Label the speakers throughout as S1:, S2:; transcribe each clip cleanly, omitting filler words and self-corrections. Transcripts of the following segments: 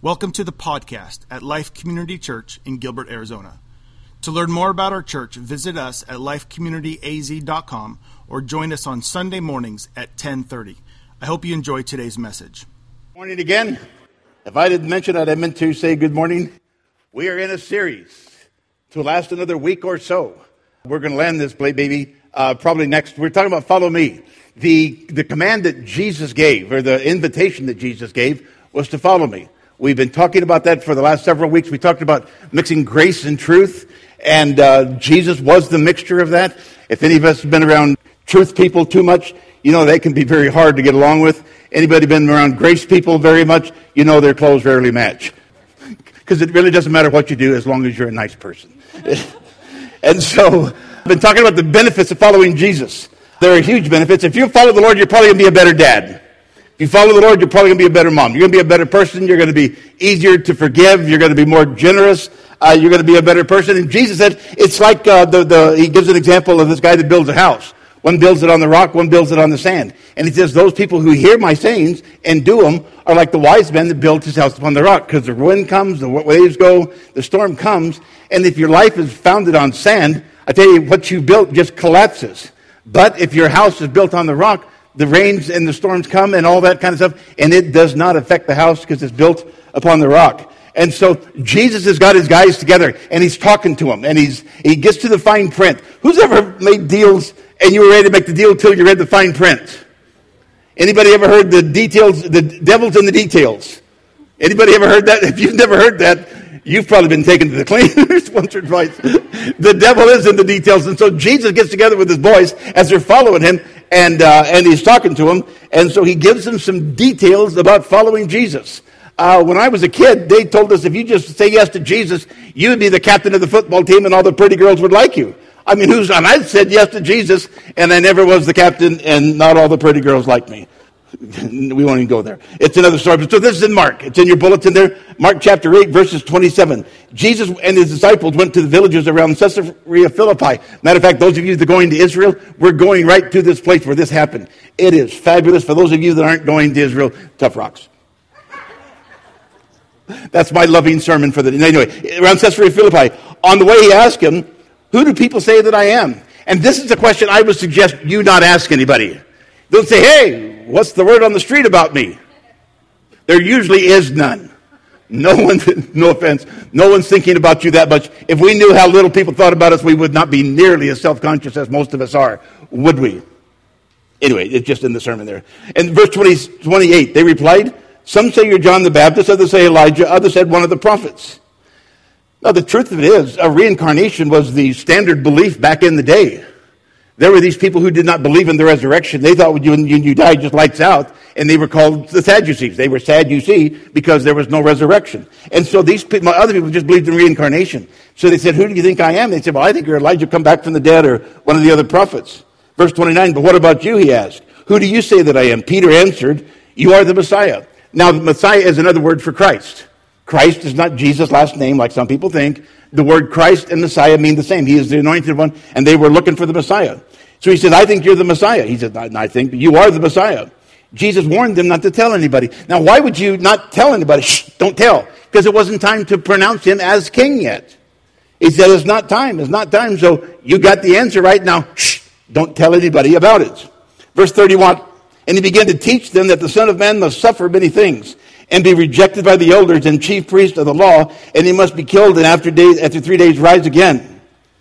S1: Welcome to the podcast at Life Community Church in Gilbert, Arizona. To learn more about our church, visit us at lifecommunityaz.com or join us on Sunday mornings at 10:30. I hope you enjoy today's message.
S2: Morning again. If I didn't mention it, I meant to say good morning. We are in a series to last another week or so. We're going to land this baby probably next. We're talking about follow me. The command that Jesus gave, or the invitation that Jesus gave, was to follow me. We've been talking about that for the last several weeks. We talked about mixing grace and truth, and Jesus was the mixture of that. If any of us have been around truth people too much, you know they can be very hard to get along with. Anybody been around grace people very much, you know their clothes rarely match. Because it really doesn't matter what you do as long as you're a nice person. And so, I've been talking about the benefits of following Jesus. There are huge benefits. If you follow the Lord, you're probably going to be a better dad. If you follow the Lord, you're probably going to be a better mom. You're going to be a better person. You're going to be easier to forgive. You're going to be more generous. You're going to be a better person. And Jesus said, it's like he gives an example of this guy that builds a house. One builds it on the rock, one builds it on the sand. And he says, those people who hear my sayings and do them are like the wise man that built his house upon the rock. Because the wind comes, the waves go, the storm comes. And if your life is founded on sand, I tell you, what you built just collapses. But if your house is built on the rock, the rains and the storms come and all that kind of stuff, and it does not affect the house because it's built upon the rock. And so Jesus has got his guys together, and he's talking to them, and he gets to the fine print. Who's ever made deals, and you were ready to make the deal until you read the fine print? Anybody ever heard the details, the devil's in the details? Anybody ever heard that? If you've never heard that, you've probably been taken to the cleaners once or twice. The devil is in the details. And so Jesus gets together with his boys as they're following him, and he's talking to them. And so he gives them some details about following Jesus. When I was a kid, they told us if you just say yes to Jesus, you would be the captain of the football team and all the pretty girls would like you. I mean, and I said yes to Jesus, and I never was the captain, and not all the pretty girls liked me. We won't even go there. It's another story. So this is in Mark. It's in your bulletin there. Mark chapter 8, verses 27. Jesus and his disciples went to the villages around Caesarea Philippi. Matter of fact, those of you that are going to Israel, we're going right to this place where this happened. It is fabulous. For those of you that aren't going to Israel, tough rocks. That's my loving sermon for the day. Anyway, around Caesarea Philippi. On the way, he asked him, who do people say that I am? And this is a question I would suggest you not ask anybody. Don't say, hey, what's the word on the street about me? There usually is none. No offense, no one's thinking about you that much. If we knew how little people thought about us, we would not be nearly as self-conscious as most of us are, would we? Anyway, it's just in the sermon there. And verse 28, they replied, some say you're John the Baptist, others say Elijah, others said one of the prophets. Now, the truth of it is, a reincarnation was the standard belief back in the day. There were these people who did not believe in the resurrection. They thought when you died, just lights out, and they were called the Sadducees. They were sad, you see, because there was no resurrection. And so these people, other people just believed in reincarnation. So they said, who do you think I am? They said, well, I think you're Elijah come back from the dead or one of the other prophets. Verse 29, but what about you, he asked. Who do you say that I am? Peter answered, you are the Messiah. Now, the Messiah is another word for Christ. Christ is not Jesus' last name like some people think. The word Christ and Messiah mean the same. He is the anointed one, and they were looking for the Messiah. So he said, I think you're the Messiah. He said, I think you are the Messiah. Jesus warned them not to tell anybody. Now, why would you not tell anybody? Shh, don't tell. Because it wasn't time to pronounce him as king yet. He said, it's not time. It's not time. So you got the answer right now. Shh, don't tell anybody about it. Verse 31, and he began to teach them that the Son of Man must suffer many things and be rejected by the elders and chief priests of the law, and he must be killed and after 3 days rise again.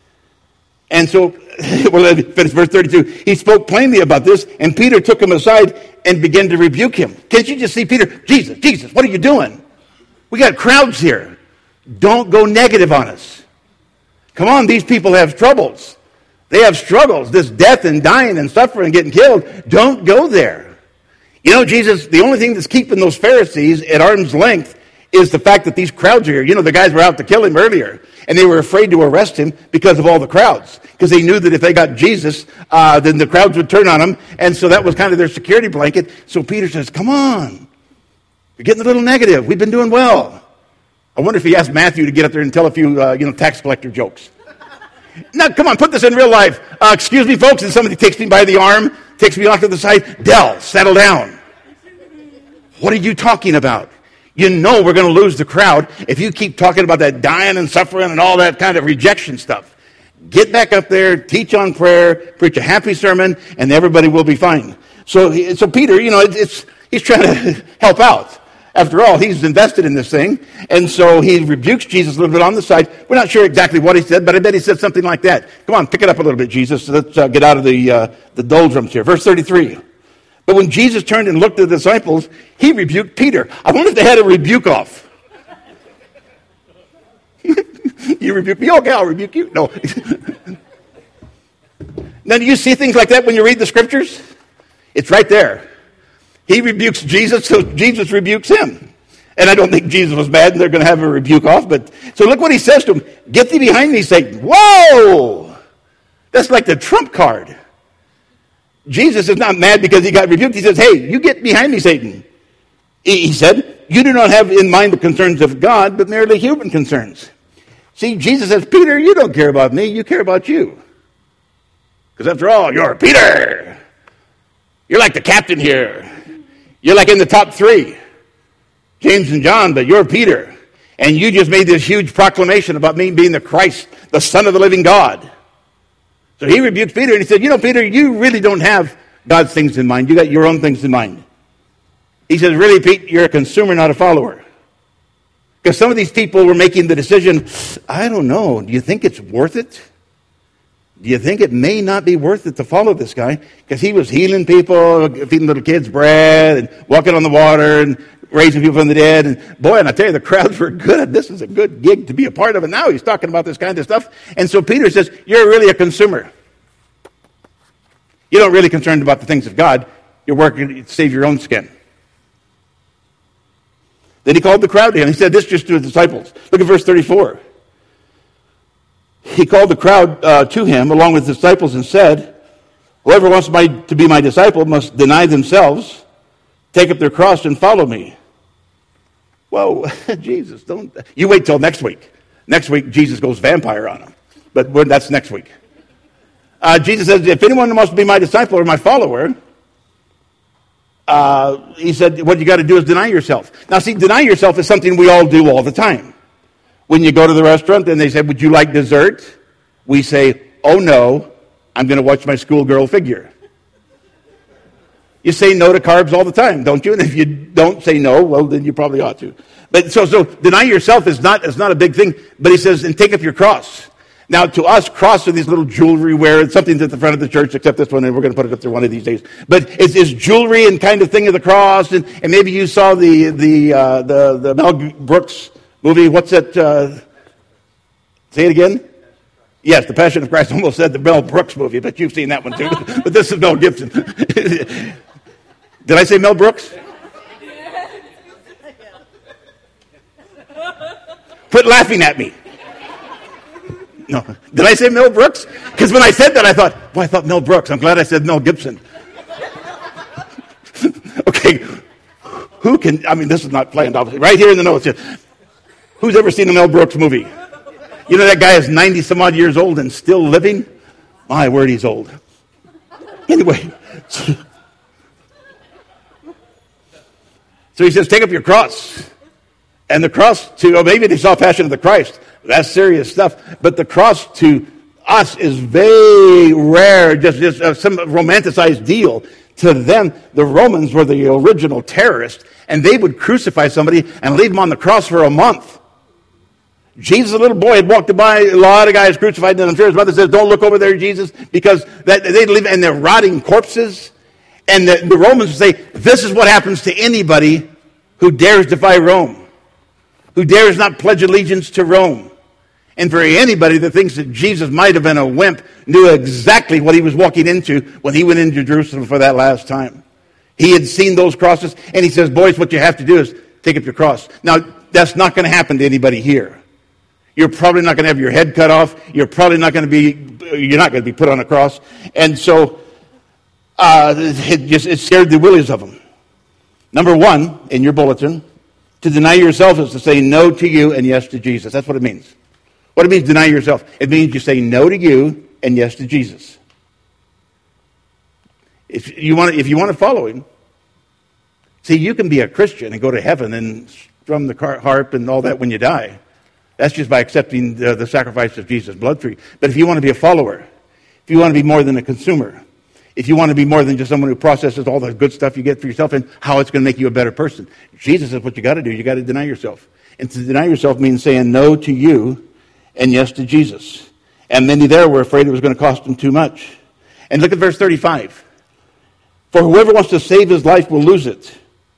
S2: And so, well, let me finish verse 32. He spoke plainly about this, and Peter took him aside and began to rebuke him. Can't you just see Peter? Jesus, what are you doing? We got crowds here. Don't go negative on us. Come on, these people have troubles. They have struggles. This death and dying and suffering and getting killed. Don't go there. You know, Jesus, the only thing that's keeping those Pharisees at arm's length is the fact that these crowds are here. You know, the guys were out to kill him earlier, and they were afraid to arrest him because of all the crowds, because they knew that if they got Jesus, then the crowds would turn on him, and so that was kind of their security blanket. So Peter says, come on, you're getting a little negative. We've been doing well. I wonder if he asked Matthew to get up there and tell a few, tax collector jokes. Now, come on, put this in real life. Excuse me, folks, and somebody takes me by the arm, takes me off to the side. Dell, settle down. What are you talking about? You know we're going to lose the crowd if you keep talking about that dying and suffering and all that kind of rejection stuff. Get back up there, teach on prayer, preach a happy sermon, and everybody will be fine. So Peter, he's trying to help out. After all, he's invested in this thing. And so he rebukes Jesus a little bit on the side. We're not sure exactly what he said, but I bet he said something like that. Come on, pick it up a little bit, Jesus. Let's get out of the doldrums here. Verse 33. But when Jesus turned and looked at the disciples, he rebuked Peter. I wonder if they had a rebuke off. You rebuke me? Okay, I'll rebuke you. No. Now, do you see things like that when you read the scriptures? It's right there. He rebukes Jesus, so Jesus rebukes him. And I don't think Jesus was mad and they're going to have a rebuke off. But so look what he says to him. Get thee behind me, Satan. Whoa! That's like the trump card. Jesus is not mad because he got rebuked. He says, hey, you get behind me, Satan. He said, you do not have in mind the concerns of God, but merely human concerns. See, Jesus says, Peter, you don't care about me. You care about you. Because after all, you're Peter. You're like the captain here. You're like in the top 3, James and John, but you're Peter. And you just made this huge proclamation about me being the Christ, the Son of the living God. So he rebuked Peter and he said, Peter, you really don't have God's things in mind. You got your own things in mind. He says, really, Pete, you're a consumer, not a follower. Because some of these people were making the decision, I don't know, do you think it's worth it? Do you think it may not be worth it to follow this guy? Because he was healing people, feeding little kids bread, and walking on the water, and raising people from the dead. And boy, and I tell you, the crowds were good. This is a good gig to be a part of. And now he's talking about this kind of stuff. And so Peter says, you're really a consumer. You're not really concerned about the things of God. You're working to save your own skin. Then he called the crowd to him. He said this just to his disciples. Look at verse 34. He called the crowd to him along with his disciples and said, whoever wants to be my disciple must deny themselves, take up their cross and follow me. Whoa, Jesus, don't. You wait till next week. Next week, Jesus goes vampire on them. But that's next week. Jesus says, if anyone wants to be my disciple or my follower, he said, what you got to do is deny yourself. Now, see, deny yourself is something we all do all the time. When you go to the restaurant and they say, would you like dessert? We say, oh no, I'm going to watch my schoolgirl figure. You say no to carbs all the time, don't you? And if you don't say no, well, then you probably ought to. But so deny yourself is not a big thing. But he says, and take up your cross. Now, to us, cross are these little jewelry where it's something at the front of the church, except this one, and we're going to put it up there one of these days. But it's jewelry and kind of thing of the cross. And maybe you saw the Mel Brooks movie. What's it? Say it again? Yes, The Passion of Christ. I almost said the Mel Brooks movie, but you've seen that one too. But this is Mel Gibson. Did I say Mel Brooks? Quit laughing at me. No. Did I say Mel Brooks? Because when I said that, I thought Mel Brooks. I'm glad I said Mel Gibson. Okay. Who can, this is not planned, obviously. Right here in the notes. Who's ever seen a Mel Brooks movie? You know that guy is 90 some odd years old and still living? My word, he's old. Anyway. So he says, take up your cross. And the cross maybe they saw Passion of the Christ. That's serious stuff. But the cross to us is very rare, just some romanticized deal. To them, the Romans were the original terrorists, and they would crucify somebody and leave them on the cross for a month. Jesus, a little boy, had walked by a lot of guys crucified, and I'm sure his mother says, don't look over there, Jesus, because they'd leave, and they're rotting corpses. And the Romans would say, this is what happens to anybody who dares defy Rome, who dares not pledge allegiance to Rome. And for anybody that thinks that Jesus might have been a wimp knew exactly what he was walking into when he went into Jerusalem for that last time. He had seen those crosses, and he says, boys, what you have to do is take up your cross. Now, that's not going to happen to anybody here. You're probably not going to have your head cut off. You're not going to be put on a cross. And so it scared the willies of them. Number one, in your bulletin, to deny yourself is to say no to you and yes to Jesus. That's what it means. What it means, deny yourself. It means you say no to you and yes to Jesus. If you want to follow him, see, you can be a Christian and go to heaven and strum the harp and all that when you die. That's just by accepting the sacrifice of Jesus' blood for you. But if you want to be a follower, if you want to be more than a consumer, if you want to be more than just someone who processes all the good stuff you get for yourself and how it's going to make you a better person, Jesus says what you got to do. You got to deny yourself. And to deny yourself means saying no to you and yes to Jesus. And many there were afraid it was going to cost them too much. And look at verse 35. For whoever wants to save his life will lose it.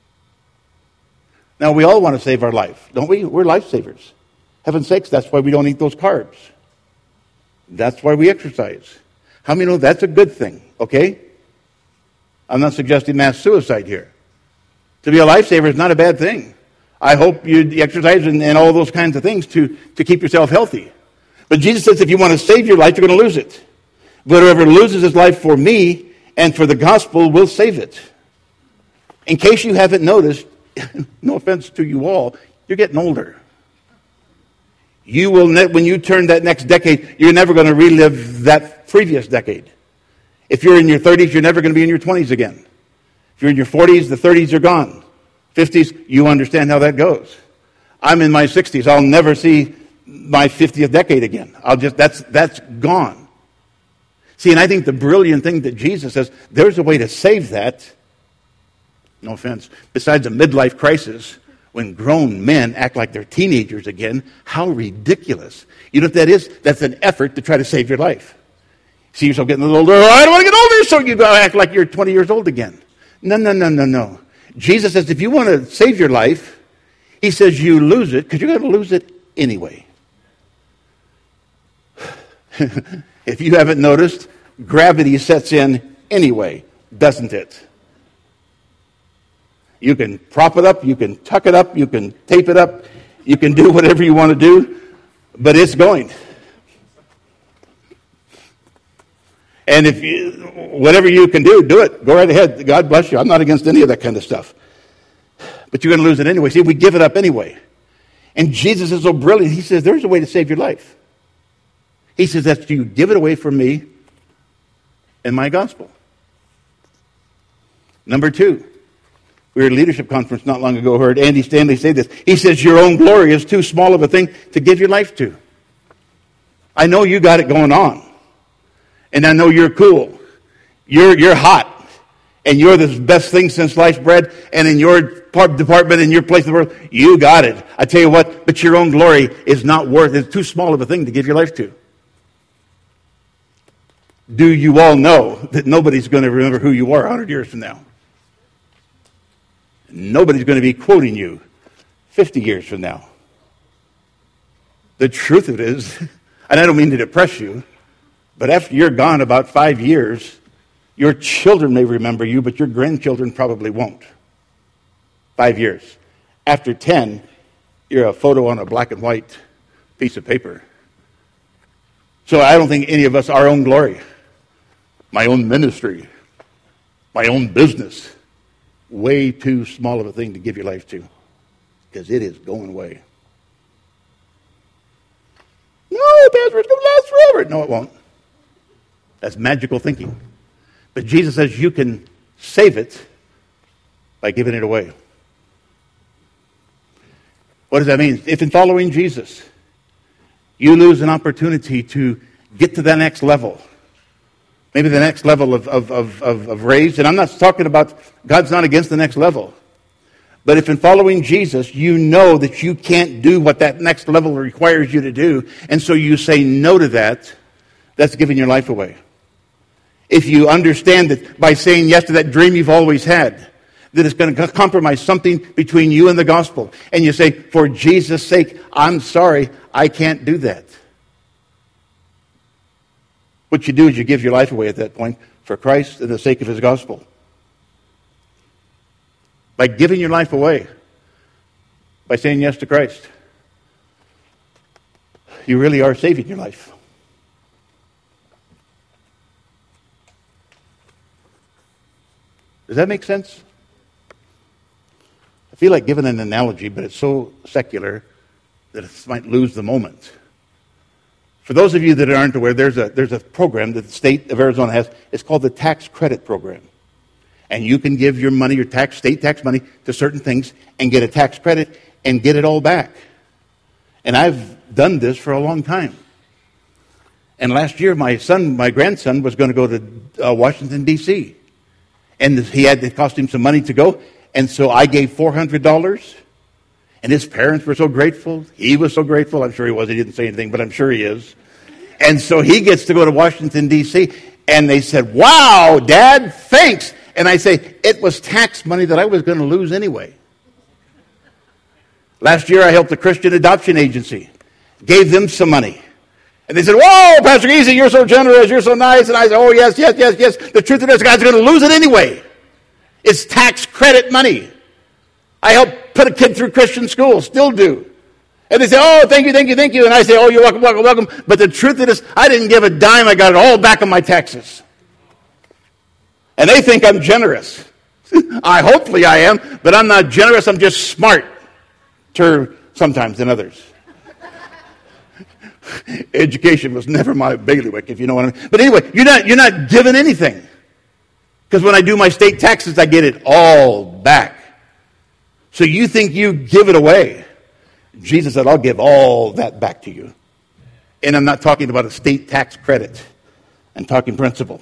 S2: Now, we all want to save our life, don't we? We're lifesavers. Heaven's sakes, that's why we don't eat those carbs. That's why we exercise. How many know that's a good thing, okay? I'm not suggesting mass suicide here. To be a lifesaver is not a bad thing. I hope you exercise and all those kinds of things to keep yourself healthy. But Jesus says if you want to save your life, you're going to lose it. But whoever loses his life for me and for the gospel will save it. In case you haven't noticed, no offense to you all, you're getting older. You will, when you turn that next decade, you're never going to relive that previous decade. If you're in your 30s, you're never going to be in your 20s again. If you're in your 40s, the 30s are gone. 50s, you understand how that goes. I'm in my 60s. I'll never see my 50th decade again. That's gone. See, and I think the brilliant thing that Jesus says, there's a way to save that. No offense. Besides a midlife crisis, when grown men act like they're teenagers again, how ridiculous. You know what that is? That's an effort to try to save your life. See yourself getting a little older. Oh, I don't want to get older, so you gotta act like you're 20 years old again. No. Jesus says if you want to save your life, he says you lose it because you're going to lose it anyway. If you haven't noticed, gravity sets in anyway, doesn't it? You can prop it up, you can tuck it up, you can tape it up, you can do whatever you want to do, but it's going. And whatever you can do, do it. Go right ahead. God bless you. I'm not against any of that kind of stuff. But you're going to lose it anyway. See, we give it up anyway. And Jesus is so brilliant. He says, there's a way to save your life. He says that you give it away for me and my gospel. Number 2. We were at a leadership conference not long ago, heard Andy Stanley say this. He says, your own glory is too small of a thing to give your life to. I know you got it going on. And I know you're cool. You're hot. And you're the best thing since sliced bread. And in your department, in your place in the world, you got it. I tell you what, but your own glory is not worth, it's too small of a thing to give your life to. Do you all know that nobody's going to remember who you are 100 years from now? Nobody's going to be quoting you 50 years from now. The truth of it is, and I don't mean to depress you, but after you're gone about 5 years, your children may remember you, but your grandchildren probably won't. 5 years. After 10, you're a photo on a black and white piece of paper. So I don't think any of us, our own glory, my own ministry, my own business, way too small of a thing to give your life to, because it is going away. No, Pastor, it's going to last forever. No, it won't. That's magical thinking. But Jesus says you can save it by giving it away. What does that mean? If in following Jesus, you lose an opportunity to get to the next level, maybe the next level of raise, and I'm not talking about, God's not against the next level. But if in following Jesus, you know that you can't do what that next level requires you to do, and so you say no to that, that's giving your life away. If you understand that by saying yes to that dream you've always had, that it's going to compromise something between you and the gospel, and you say, for Jesus' sake, I'm sorry, I can't do that. What you do is you give your life away at that point for Christ and the sake of his gospel. By giving your life away, by saying yes to Christ, you really are saving your life. Does that make sense? I feel like giving an analogy, but it's so secular that it might lose the moment. For those of you that aren't aware, there's a program that the state of Arizona has. It's called the Tax Credit Program. And you can give your money, your state tax money, to certain things and get a tax credit. and get it all back. And I've done this for a long time. And last year, my grandson was going to go to Washington, D.C. And it cost him some money to go. And so I gave $400. And his parents were so grateful. He was so grateful. I'm sure he was. He didn't say anything, but I'm sure he is. And so he gets to go to Washington, D.C. And they said, wow, Dad, thanks. And I say, it was tax money that I was going to lose anyway. Last year, I helped a Christian adoption agency. Gave them some money. And they said, whoa, Pastor Easy, you're so generous, you're so nice. And I said, oh, yes. The truth of this, God's going to lose it anyway. It's tax credit money. I helped put a kid through Christian school, still do. And they say, oh, thank you. And I say, oh, you're welcome. But the truth of this, I didn't give a dime. I got it all back on my taxes. And they think I'm generous. Hopefully I am, but I'm not generous. I'm just smart sometimes than others. Education was never my bailiwick, if you know what I mean. But anyway, you're not given anything. Because when I do my state taxes, I get it all back. So you think you give it away. Jesus said, I'll give all that back to you. And I'm not talking about a state tax credit. I'm talking principle.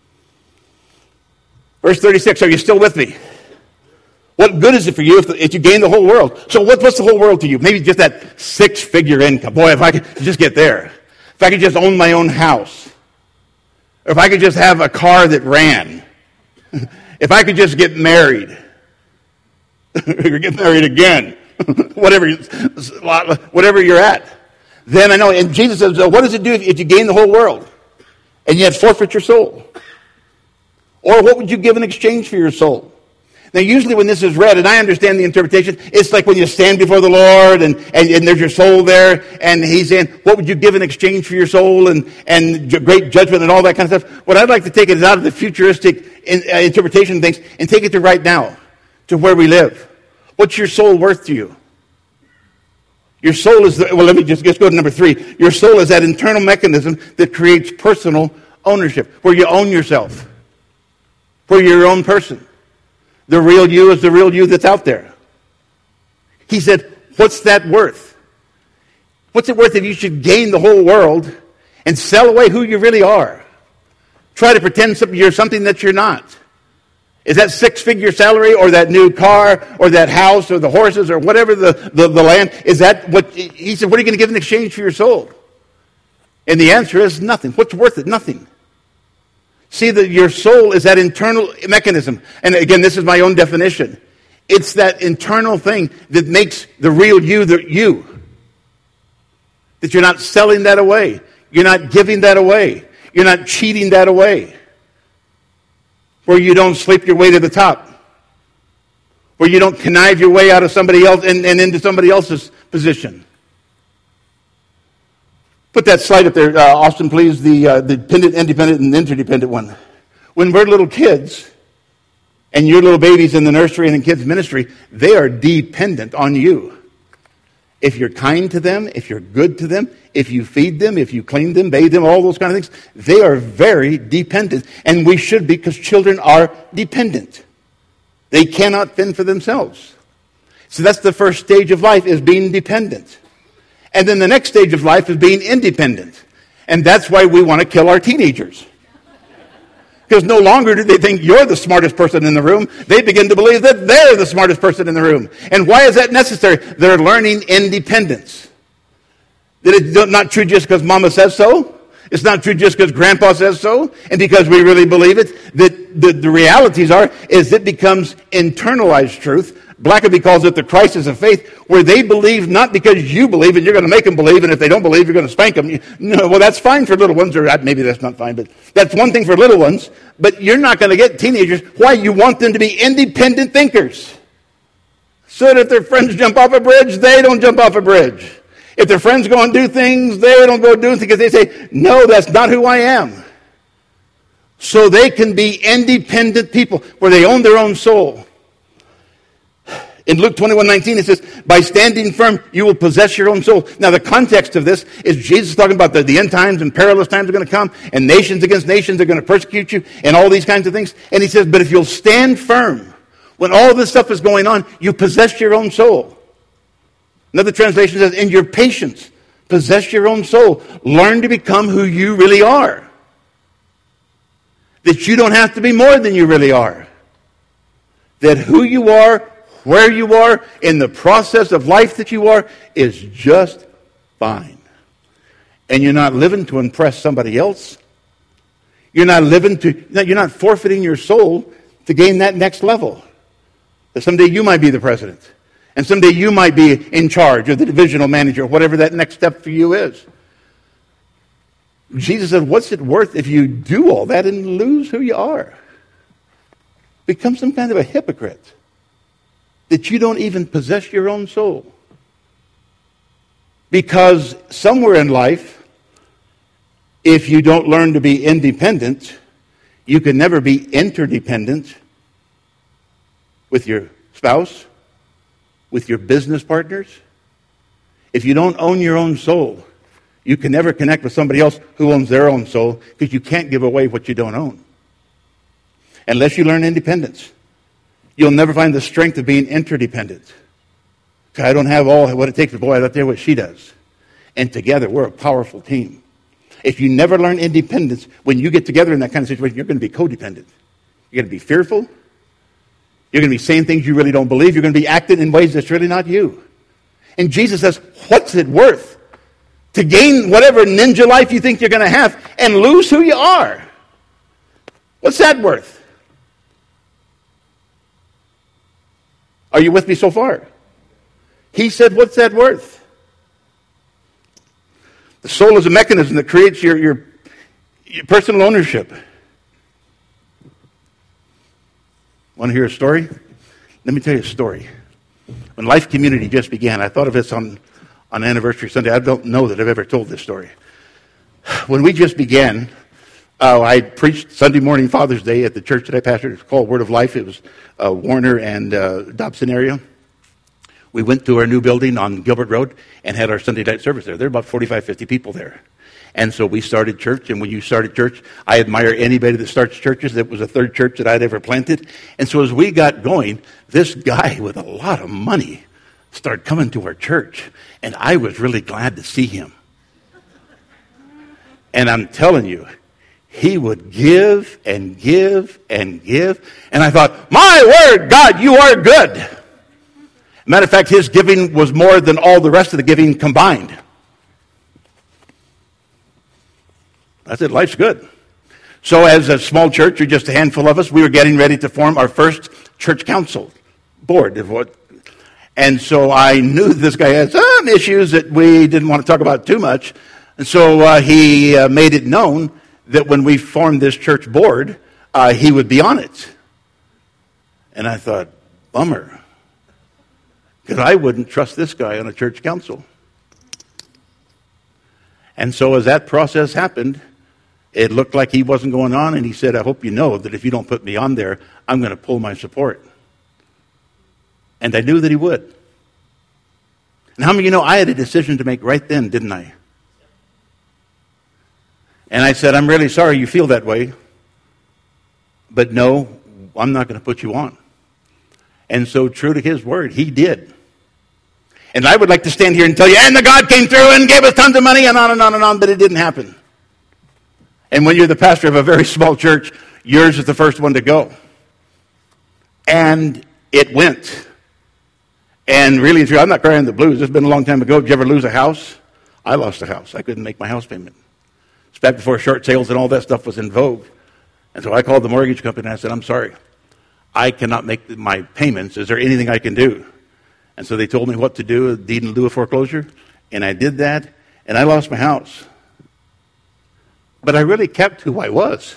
S2: Verse 36, are you still with me? What good is it for you if you gain the whole world? So what's the whole world to you? Maybe just that 6-figure income. Boy, if I could just get there. If I could just own my own house. Or if I could just have a car that ran. If I could just get married. Or get married again. whatever you're at. Then I know, and Jesus says, what does it do if you gain the whole world? And yet forfeit your soul? Or what would you give in exchange for your soul? Now, usually when this is read, and I understand the interpretation, it's like when you stand before the Lord and there's your soul there, and he's saying, what would you give in exchange for your soul and great judgment and all that kind of stuff? What I'd like to take is out of the futuristic interpretation of things and take it to right now, to where we live. What's your soul worth to you? Your soul is, let me just go to number 3. Your soul is that internal mechanism that creates personal ownership, where you own yourself, where you're your own person. The real you is the real you that's out there. He said, what's that worth? What's it worth if you should gain the whole world and sell away who you really are? Try to pretend you're something that you're not. Is that 6-figure salary or that new car or that house or the horses or whatever the land? Is that what, he said, what are you going to give in exchange for your soul? And the answer is nothing. What's worth it? Nothing. See, that your soul is that internal mechanism. And again, this is my own definition. It's that internal thing that makes the real you the you. That you're not selling that away. You're not giving that away. You're not cheating that away. Where you don't sleep your way to the top. Where you don't connive your way out of somebody else and into somebody else's position. Put that slide up there, Austin, please, the dependent, independent, and interdependent one. When we're little kids, and you're little babies in the nursery and in kids' ministry, they are dependent on you. If you're kind to them, if you're good to them, if you feed them, if you clean them, bathe them, all those kind of things, they are very dependent. And we should be, because children are dependent. They cannot fend for themselves. So that's the first stage of life, is being dependent. And then the next stage of life is being independent. And that's why we want to kill our teenagers. Because no longer do they think you're the smartest person in the room. They begin to believe that they're the smartest person in the room. And why is that necessary? They're learning independence. That it's not true just because mama says so. It's not true just because grandpa says so. And because we really believe it. That the realities is it becomes internalized truth. Blackaby calls it the crisis of faith, where they believe not because you believe and you're going to make them believe, and if they don't believe, you're going to spank them. Well, that's fine for little ones, or maybe that's not fine, but that's one thing for little ones. But you're not going to get teenagers. Why? You want them to be independent thinkers. So that if their friends jump off a bridge, they don't jump off a bridge. If their friends go and do things, they don't go do things because they say, no, that's not who I am. So they can be independent people where they own their own soul. In Luke 21:19, it says, by standing firm, you will possess your own soul. Now, the context of this is Jesus talking about the end times and perilous times are going to come, and nations against nations are going to persecute you, and all these kinds of things. And he says, but if you'll stand firm, when all this stuff is going on, you possess your own soul. Another translation says, in your patience, possess your own soul. Learn to become who you really are. That you don't have to be more than you really are. That who you are, where you are, in the process of life that you are, is just fine. And you're not living to impress somebody else. You're not forfeiting your soul to gain that next level. That someday you might be the president. And someday you might be in charge or the divisional manager, whatever that next step for you is. Jesus said, what's it worth if you do all that and lose who you are? Become some kind of a hypocrite. That you don't even possess your own soul. Because somewhere in life, if you don't learn to be independent, you can never be interdependent with your spouse, with your business partners. If you don't own your own soul, you can never connect with somebody else who owns their own soul, because you can't give away what you don't own. Unless you learn independence, you'll never find the strength of being interdependent. I don't have all what it takes, but boy, I'll tell you what she does. And together, we're a powerful team. If you never learn independence, when you get together in that kind of situation, you're going to be codependent. You're going to be fearful. You're going to be saying things you really don't believe. You're going to be acting in ways that's really not you. And Jesus says, what's it worth to gain whatever ninja life you think you're going to have and lose who you are? What's that worth? Are you with me so far? He said, what's that worth? The soul is a mechanism that creates your personal ownership. Want to hear a story? Let me tell you a story. When Life Community just began, I thought of this on Anniversary Sunday. I don't know that I've ever told this story. When we just began, I preached Sunday morning Father's Day at the church that I pastored. It's called Word of Life. It was Warner and Dobson area. We went to our new building on Gilbert Road and had our Sunday night service there. There were about 45, 50 people there. And so we started church, and when you started church, I admire anybody that starts churches. That was the third church that I'd ever planted. And so as we got going, this guy with a lot of money started coming to our church, and I was really glad to see him. And I'm telling you, he would give and give and give. And I thought, my word, God, you are good. Matter of fact, his giving was more than all the rest of the giving combined. I said, life's good. So as a small church, or just a handful of us, we were getting ready to form our first church council board. And so I knew this guy had some issues that we didn't want to talk about too much. And so he made it known that when we formed this church board, he would be on it. And I thought, bummer. Because I wouldn't trust this guy on a church council. And so as that process happened, it looked like he wasn't going on, and he said, I hope you know that if you don't put me on there, I'm going to pull my support. And I knew that he would. And how many of you know I had a decision to make right then, didn't I? And I said, I'm really sorry you feel that way, but no, I'm not going to put you on. And so true to his word, he did. And I would like to stand here and tell you, and the God came through and gave us tons of money, and on and on and on, but it didn't happen. And when you're the pastor of a very small church, yours is the first one to go. And it went. And really and truly, I'm not crying the blues. It's been a long time ago. Did you ever lose a house? I lost a house. I couldn't make my house payment. It's back before short sales and all that stuff was in vogue. And so I called the mortgage company and I said, I'm sorry. I cannot make my payments. Is there anything I can do? And so they told me what to do, a deed in lieu of foreclosure. And I did that, and I lost my house. But I really kept who I was.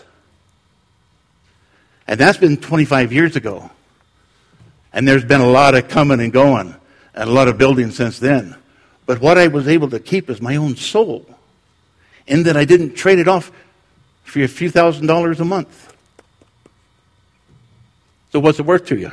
S2: And that's been 25 years ago. And there's been a lot of coming and going, and a lot of building since then. But what I was able to keep is my own soul, in that I didn't trade it off for a few $1,000s a month. So what's it worth to you?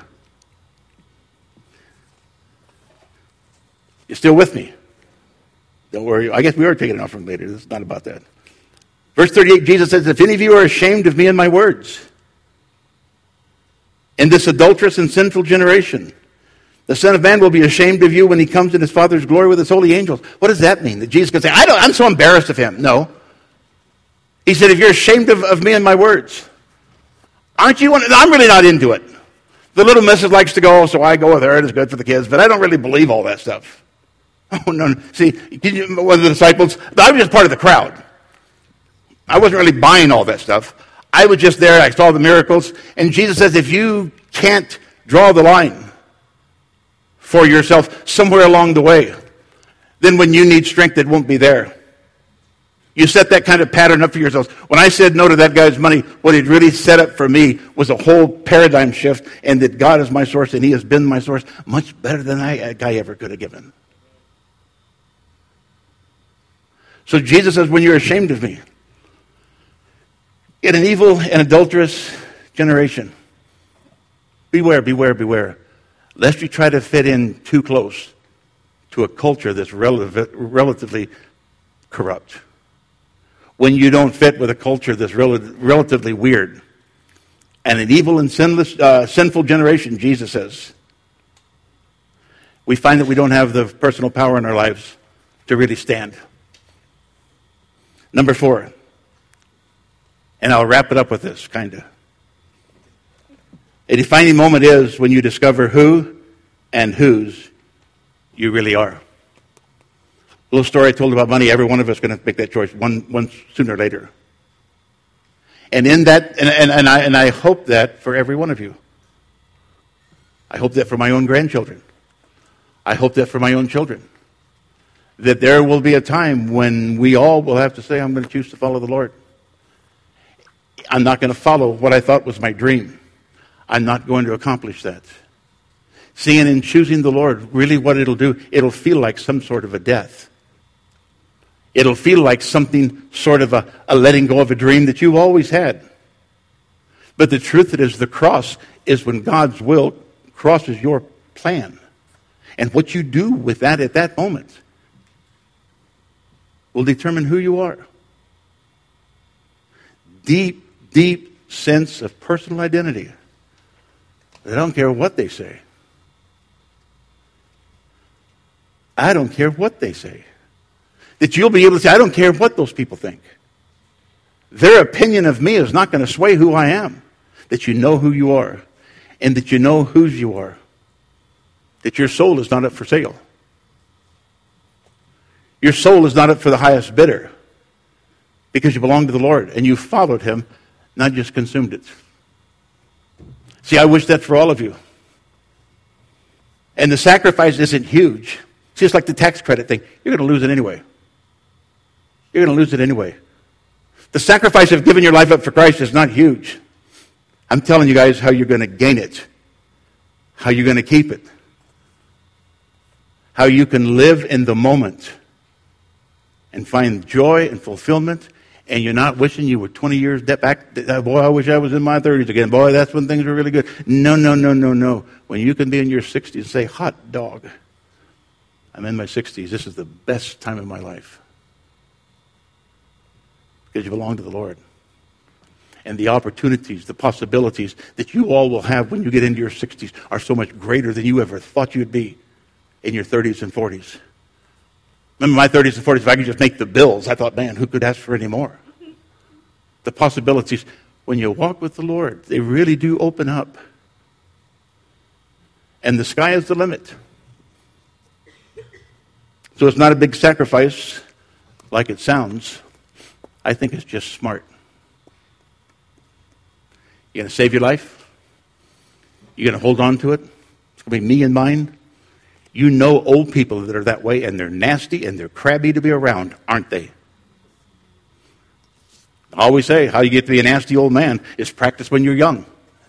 S2: You still with me? Don't worry. I guess we are taking it off from later. This is not about that. Verse 38, Jesus says, if any of you are ashamed of me and my words, in this adulterous and sinful generation, The Son of Man will be ashamed of you when he comes in his Father's glory with his holy angels. What does that mean? That Jesus can say, I'm so embarrassed of him. No. He said, if you're ashamed of me and my words, aren't you? I'm really not into it. The little missus likes to go, so I go with her. It's good for the kids, but I don't really believe all that stuff. Oh, no. See, one of the disciples, I was just part of the crowd. I wasn't really buying all that stuff. I was just there. I saw the miracles. And Jesus says, if you can't draw the line for yourself somewhere along the way, then when you need strength, it won't be there. You set that kind of pattern up for yourselves. When I said no to that guy's money, what he'd really set up for me was a whole paradigm shift, and that God is my source, and he has been my source much better than a guy ever could have given. So Jesus says, when you're ashamed of me, in an evil and adulterous generation, beware, beware, beware, lest you try to fit in too close to a culture that's relatively corrupt. When you don't fit with a culture that's relatively weird. And an evil and sinful generation, Jesus says, we find that we don't have the personal power in our lives to really stand. Number 4, and I'll wrap it up with this, kind of. A defining moment is when you discover who and whose you really are. A little story I told about money. Every one of us is going to make that choice one sooner or later. And in that, and I hope that for every one of you. I hope that for my own grandchildren. I hope that for my own children. That there will be a time when we all will have to say, I'm going to choose to follow the Lord. I'm not going to follow what I thought was my dream. I'm not going to accomplish that. Seeing and choosing the Lord, really what it'll do, it'll feel like some sort of a death. It'll feel like something sort of a letting go of a dream that you always had. But the truth is the cross is when God's will crosses your plan. And what you do with that at that moment will determine who you are. Deep, deep sense of personal identity. I don't care what they say. I don't care what they say. That you'll be able to say, I don't care what those people think. Their opinion of me is not going to sway who I am. That you know who you are. And that you know whose you are. That your soul is not up for sale. Your soul is not up for the highest bidder. Because you belong to the Lord. And you followed him, not just consumed it. See, I wish that for all of you. And the sacrifice isn't huge. It's just like the tax credit thing. You're going to lose it anyway. You're going to lose it anyway. The sacrifice of giving your life up for Christ is not huge. I'm telling you guys how you're going to gain it. How you're going to keep it. How you can live in the moment. And find joy and fulfillment. And you're not wishing you were 20 years back. Boy, I wish I was in my 30s again. Boy, that's when things were really good. No, no, no, no, no. When you can be in your 60s and say, hot dog. I'm in my 60s. This is the best time of my life. Because you belong to the Lord. And the opportunities, the possibilities that you all will have when you get into your 60s are so much greater than you ever thought you'd be in your 30s and 40s. Remember my 30s and 40s, if I could just make the bills, I thought, man, who could ask for any more? The possibilities, when you walk with the Lord, they really do open up. And the sky is the limit. So it's not a big sacrifice like it sounds. I think it's just smart. You're going to save your life? You're going to hold on to it? It's going to be me and mine? You know old people that are that way, and they're nasty and they're crabby to be around, aren't they? I always say, how you get to be a nasty old man is practice when you're young.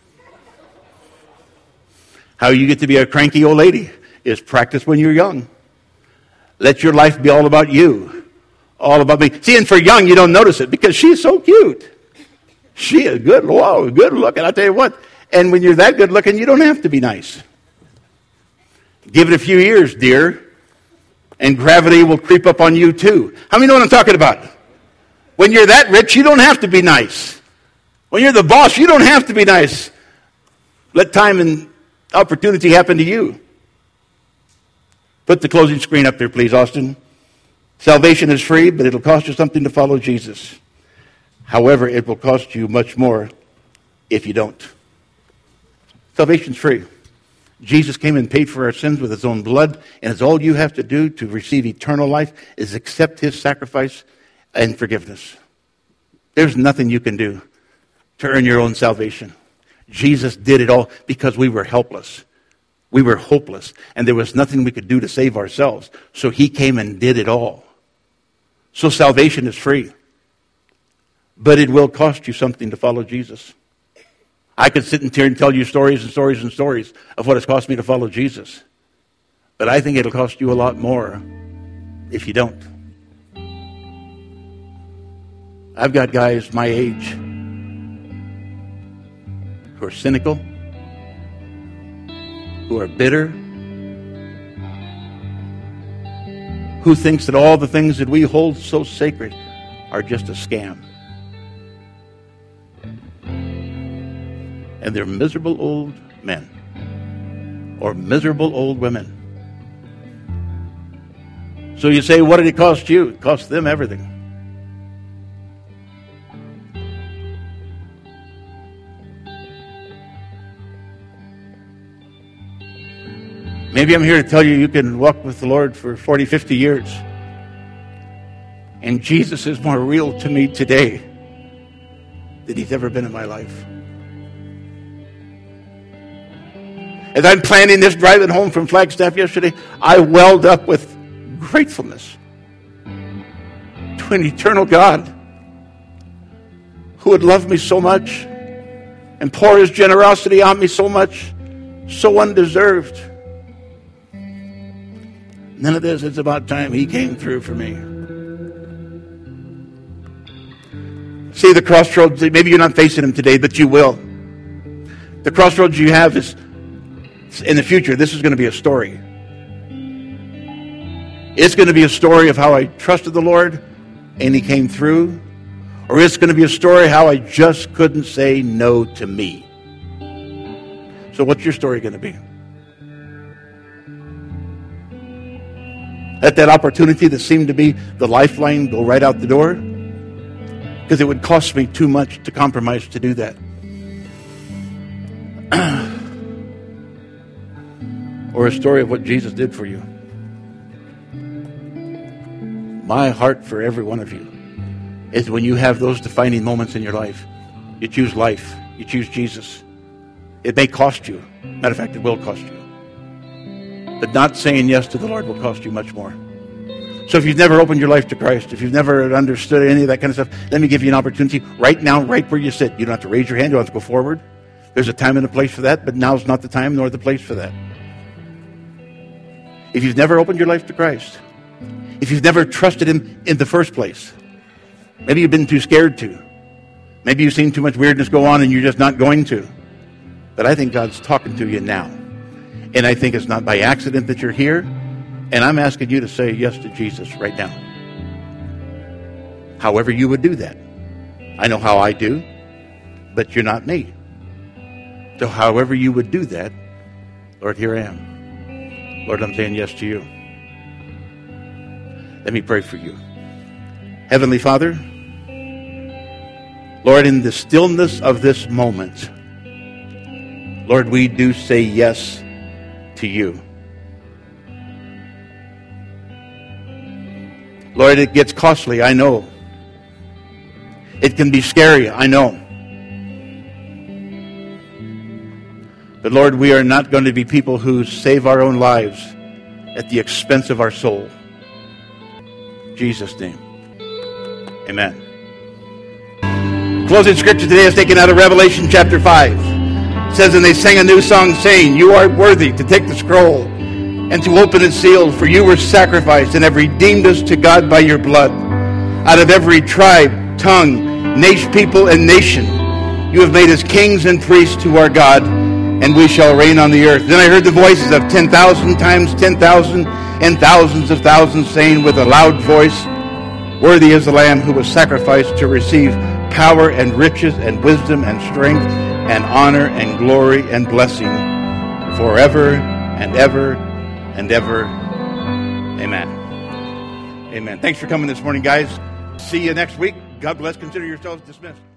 S2: How you get to be a cranky old lady is practice when you're young. Let your life be all about you. All about me. See, and for young, you don't notice it because she's so cute. She is good. Whoa, good looking. I tell you what. And when you're that good looking, you don't have to be nice. Give it a few years, dear, and gravity will creep up on you too. How many know what I'm talking about? When you're that rich, you don't have to be nice. When you're the boss, you don't have to be nice. Let time and opportunity happen to you. Put the closing screen up there, please, Austin. Salvation is free, but it'll cost you something to follow Jesus. However, it will cost you much more if you don't. Salvation's free. Jesus came and paid for our sins with his own blood, and it's all you have to do to receive eternal life is accept his sacrifice and forgiveness. There's nothing you can do to earn your own salvation. Jesus did it all because we were helpless. We were hopeless, and there was nothing we could do to save ourselves. So he came and did it all. So salvation is free. But it will cost you something to follow Jesus. I could sit here and tell you stories and stories and stories of what it's cost me to follow Jesus. But I think it'll cost you a lot more if you don't. I've got guys my age who are cynical, who are bitter, who thinks that all the things that we hold so sacred are just a scam. And they're miserable old men or miserable old women. So you say, what did it cost you? It cost them everything. Maybe I'm here to tell you can walk with the Lord for 40, 50 years. And Jesus is more real to me today than he's ever been in my life. As I'm planning this driving home from Flagstaff yesterday, I welled up with gratefulness to an eternal God who would love me so much and pour his generosity on me so much, so undeserved. None of this, it's about time he came through for me. See the crossroads, maybe you're not facing them today, but you will. The crossroads you have is, in the future, this is going to be a story. It's going to be a story of how I trusted the Lord and he came through. Or it's going to be a story how I just couldn't say no to me. So what's your story going to be? Let that opportunity that seemed to be the lifeline go right out the door? Because it would cost me too much to compromise to do that. Or a story of what Jesus did for you. My heart for every one of you is when you have those defining moments in your life, you choose life, you choose Jesus. It may cost you. Matter of fact, it will cost you. But not saying yes to the Lord will cost you much more. So if you've never opened your life to Christ, if you've never understood any of that kind of stuff, let me give you an opportunity right now, right where you sit. You don't have to raise your hand. You don't have to go forward. There's a time and a place for that, but now's not the time nor the place for that. If you've never opened your life to Christ, if you've never trusted him in the first place, maybe you've been too scared to. Maybe you've seen too much weirdness go on and you're just not going to. But I think God's talking to you now. And I think it's not by accident that you're here. And I'm asking you to say yes to Jesus right now. However you would do that. I know how I do, but you're not me. So however you would do that, Lord, here I am. Lord, I'm saying yes to you. Let me pray for you. Heavenly Father, Lord, in the stillness of this moment, Lord, we do say yes to you. Lord, it gets costly, I know. It can be scary, I know. But Lord, we are not going to be people who save our own lives at the expense of our soul. In Jesus' name, amen. Closing scripture today is taken out of Revelation chapter 5. It says, and they sang a new song saying, you are worthy to take the scroll and to open its seals, for you were sacrificed and have redeemed us to God by your blood. Out of every tribe, tongue, people, and nation, you have made us kings and priests to our God, and we shall reign on the earth. Then I heard the voices of 10,000 times 10,000 and thousands of thousands saying with a loud voice, worthy is the Lamb who was sacrificed to receive power and riches and wisdom and strength and honor and glory and blessing forever and ever and ever. Amen. Amen. Thanks for coming this morning, guys. See you next week. God bless. Consider yourselves dismissed.